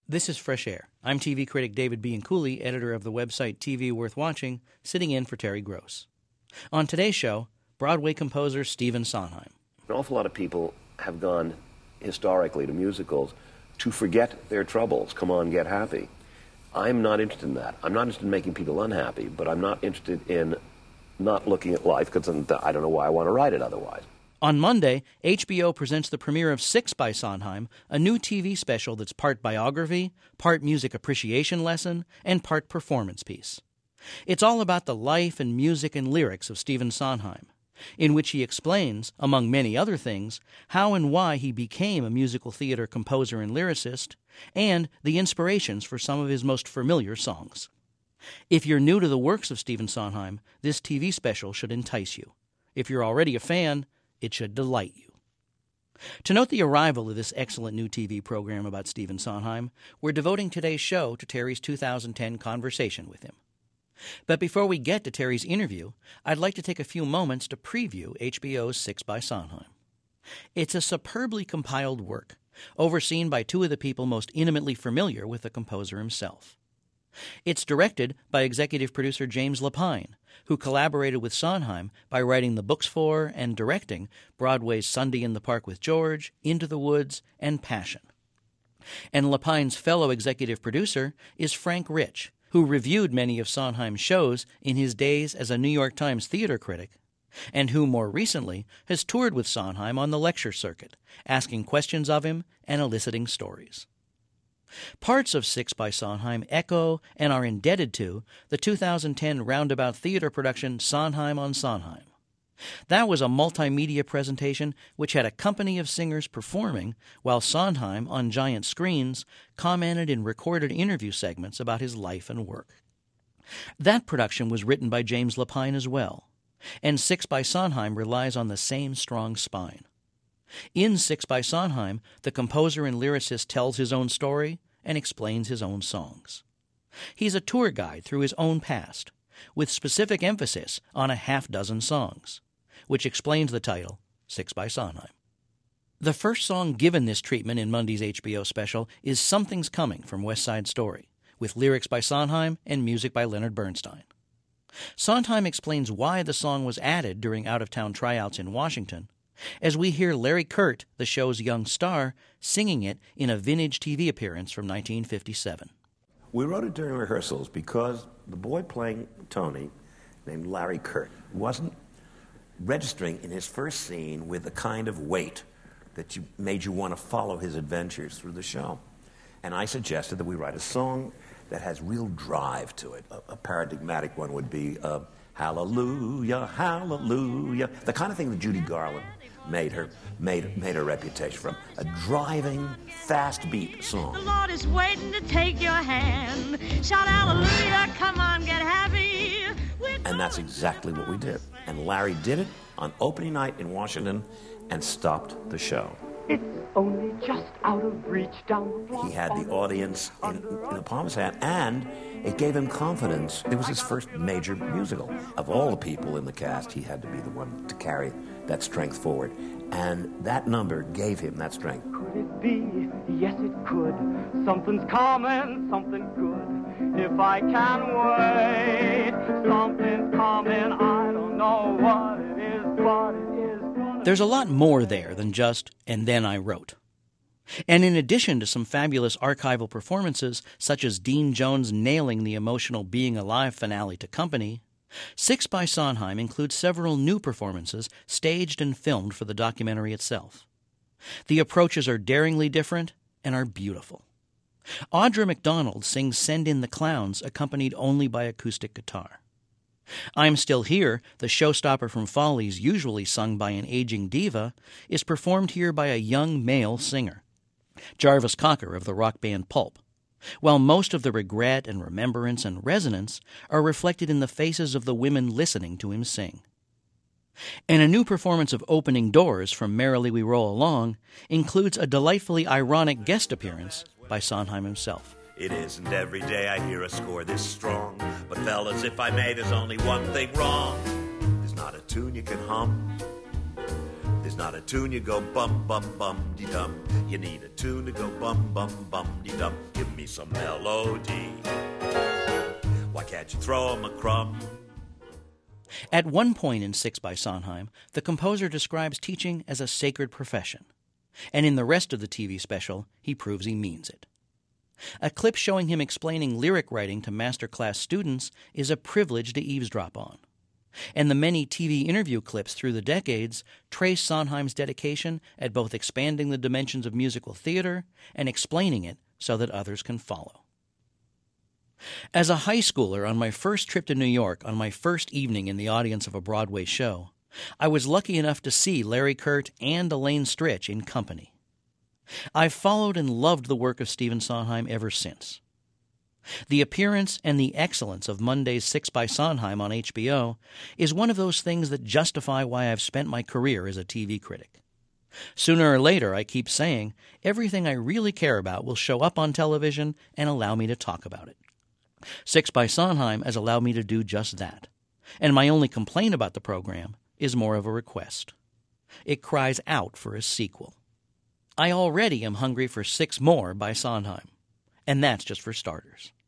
This is Fresh Air. I'm TV critic David Bianculli, editor of the website TV Worth Watching, sitting in for Terry Gross. On today's show, Broadway composer Stephen Sondheim. An awful lot of people have gone historically to musicals to forget their troubles. Come on, get happy. I'm not interested in that. I'm not interested in making people unhappy, but I'm not interested in not looking at life because I don't know why I want to write it otherwise. On Monday, HBO presents the premiere of Six by Sondheim, a new TV special that's part biography, part music appreciation lesson, and part performance piece. It's all about the life and music and lyrics of Stephen Sondheim, in which he explains, among many other things, how and why he became a musical theater composer and lyricist, and the inspirations for some of his most familiar songs. If you're new to the works of Stephen Sondheim, this TV special should entice you. If you're already a fan, it should delight you. To note the arrival of this excellent new TV program about Stephen Sondheim, we're devoting today's show to Terry's 2010 conversation with him. But before we get to Terry's interview, I'd like to take a few moments to preview HBO's Six by Sondheim. It's a superbly compiled work, overseen by two of the people most intimately familiar with the composer himself. It's directed by executive producer James Lapine, who collaborated with Sondheim by writing the books for and directing Broadway's Sunday in the Park with George, Into the Woods, and Passion. And Lapine's fellow executive producer is Frank Rich, who reviewed many of Sondheim's shows in his days as a New York Times theater critic, and who more recently has toured with Sondheim on the lecture circuit, asking questions of him and eliciting stories. Parts of Six by Sondheim echo and are indebted to the 2010 Roundabout Theater production Sondheim on Sondheim. That was a multimedia presentation which had a company of singers performing while Sondheim, on giant screens, commented in recorded interview segments about his life and work. That production was written by James Lapine as well, and Six by Sondheim relies on the same strong spine. In Six by Sondheim, the composer and lyricist tells his own story and explains his own songs. He's a tour guide through his own past, with specific emphasis on a half-dozen songs, which explains the title, Six by Sondheim. The first song given this treatment in Monday's HBO special is Something's Coming from West Side Story, with lyrics by Sondheim and music by Leonard Bernstein. Sondheim explains why the song was added during out-of-town tryouts in Washington, as we hear Larry Kert, the show's young star, singing it in a vintage TV appearance from 1957. We wrote it during rehearsals because the boy playing Tony, named Larry Kert, wasn't registering in his first scene with the kind of weight that made you want to follow his adventures through the show. And I suggested that we write a song that has real drive to it. A paradigmatic one would be Hallelujah, Hallelujah, the kind of thing that Judy Garland made her reputation from. A driving, fast beat song. The Lord is waiting to take your hand. Shout hallelujah, come on, get happy. And that's exactly what we did. And Larry did it on opening night in Washington and stopped the show. It's only just out of reach down the block. He had the audience in the palm of his hand, and it gave him confidence. It was his first major musical. Of all the people in the cast, he had to be the one to carry that strength forward. And that number gave him that strength. Could it be? Yes, it could. Something's coming, something good. If I can wait, something's coming. I don't know what it is, but it is. There's a lot more there than just, and then I wrote. And in addition to some fabulous archival performances, such as Dean Jones nailing the emotional Being Alive finale to Company, Six by Sondheim includes several new performances staged and filmed for the documentary itself. The approaches are daringly different and are beautiful. Audra McDonald sings Send in the Clowns, accompanied only by acoustic guitar. I'm Still Here, the showstopper from Follies usually sung by an aging diva, is performed here by a young male singer, Jarvis Cocker of the rock band Pulp, while most of the regret and remembrance and resonance are reflected in the faces of the women listening to him sing. And a new performance of Opening Doors from Merrily We Roll Along includes a delightfully ironic guest appearance by Sondheim himself. It isn't every day I hear a score this strong, but fellas, if I may, there's only one thing wrong. There's not a tune you can hum. There's There's not a tune you go bum, bum, bum-de-dum. You need a tune to go bum, bum, bum-de-dum. Give me some melody. Why can't you throw 'em a crumb? At one point in Six by Sondheim, the composer describes teaching as a sacred profession. And in the rest of the TV special, he proves he means it. A clip showing him explaining lyric writing to masterclass students is a privilege to eavesdrop on. And the many TV interview clips through the decades trace Sondheim's dedication at both expanding the dimensions of musical theater and explaining it so that others can follow. As a high schooler on my first trip to New York on my first evening in the audience of a Broadway show, I was lucky enough to see Larry Kert and Elaine Stritch in company. I've followed and loved the work of Stephen Sondheim ever since. The appearance and the excellence of Monday's Six by Sondheim on HBO is one of those things that justify why I've spent my career as a TV critic. Sooner or later, I keep saying, everything I really care about will show up on television and allow me to talk about it. Six by Sondheim has allowed me to do just that, and my only complaint about the program is more of a request. It cries out for a sequel. I already am hungry for 6 more by Sondheim, and that's just for starters.